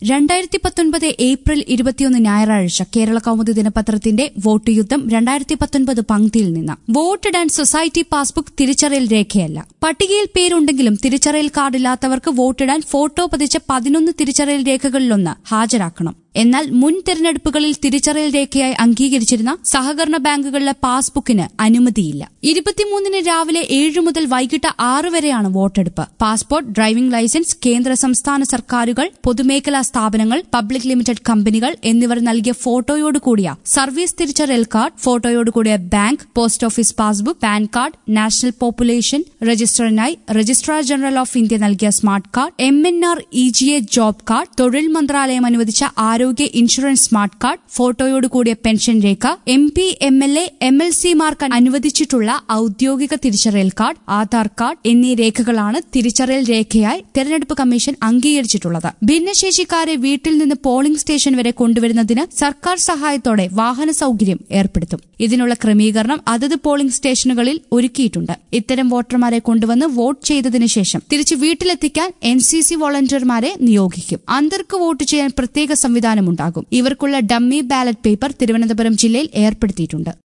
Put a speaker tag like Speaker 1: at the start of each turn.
Speaker 1: 2019 April 21 ഞായറാഴ്ച കേരള കൗമുദി ദിനപത്രത്തിന്റെ vote യുദ്ധം 2019 പങ്ക്തിയിൽ നിന്ന്. വോട്ടിടാൻ സൊസൈറ്റി പാസ്ബുക്ക് തിരിച്ചറിയൽ രേഖയല്ല. പട്ടികയിൽ പേരുണ്ടെങ്കിലും തിരിച്ചറിയൽ കാർഡില്ലാത്തവർക്ക് വോട്ടിടാൻ ഫോട്ടോ പതിച്ച 11 തിരിച്ചറിയൽ രേഖകളിലൊന്ന് ഹാജരാക്കണം. എന്നാൽ മുൻ തെരഞ്ഞെടുപ്പുകളിൽ തിരിച്ചറിയൽ രേഖയായി അംഗീകരിച്ചിരുന്ന സഹകരണ ബാങ്കുകളിലെ പാസ്ബുക്കിന് അനുമതിയില്ല. 23-ന് രാവിലെ 7 മുതൽ വൈകിട്ട് 6 വരെയാണ് വോട്ടെടുപ്പ്. പാസ്പോർട്ട്, ഡ്രൈവിംഗ് ലൈസൻസ്, കേന്ദ്ര സംസ്ഥാന സർക്കാരുകൾ, പൊതുമേഖലാ സ്ഥാപനങ്ങൾ, പബ്ലിക് ലിമിറ്റഡ് കമ്പനികൾ എന്നിവർ നൽകിയ ഫോട്ടോയോടുകൂടിയ സർവീസ് തിരിച്ചറിയൽ കാർഡ്, ഫോട്ടോയോടുകൂടിയ bank, post office passbook, PAN card, national population രജിസ്റ്ററിനായി രജിസ്ട്രാർ ജനറൽ ഓഫ് ഇന്ത്യ നൽകിയ smart card, MNR EGA job card, തൊഴിൽ മന്ത്രാലയം അനുവദിച്ച ആരോഗ്യ ഇൻഷുറൻസ് സ്മാർട്ട് കാർഡ്, ഫോട്ടോയോടുകൂടിയ പെൻഷൻ രേഖ, MP, MLA, MLC മാർക്ക് അനുവദിച്ചിട്ടുള്ള ഔദ്യോഗിക തിരിച്ചറിയൽ കാർഡ്, ആധാർ കാർഡ് എന്നീ രേഖകളാണ് തിരിച്ചറിയൽ രേഖയായി തെരഞ്ഞെടുപ്പ് കമ്മീഷൻ അംഗീകരിച്ചിട്ടുള്ളത്. ഭിന്നശേഷിക്കാരെ വീട്ടിൽ നിന്ന് പോളിംഗ് സ്റ്റേഷൻ വരെ കൊണ്ടുവരുന്നതിന് സർക്കാർ സഹായത്തോടെ വാഹന സൌകര്യം ഏർപ്പെടുത്തും. ഇതിനുള്ള ക്രമീകരണം അതത് പോളിംഗ് സ്റ്റേഷനുകളിൽ ഒരുക്കിയിട്ടുണ്ട്. ഇത്തരം വോട്ടർമാരെ കൊണ്ടുവന്ന് വോട്ട് ചെയ്തതിനു ശേഷം തിരിച്ച് വീട്ടിലെത്തിക്കാൻ NCC വോളണ്ടിയർമാരെ നിയോഗിക്കും. അന്തർക്ക് വോട്ട് ചെയ്യാൻ പ്രത്യേക സംവിധാനമുണ്ടാകും. ഇവർക്കുള്ള ഡമ്മി ബാലറ്റ് പേപ്പർ തിരുവനന്തപുരം ജില്ലയിൽ ഏർപ്പെടുത്തിയിട്ടുണ്ട്.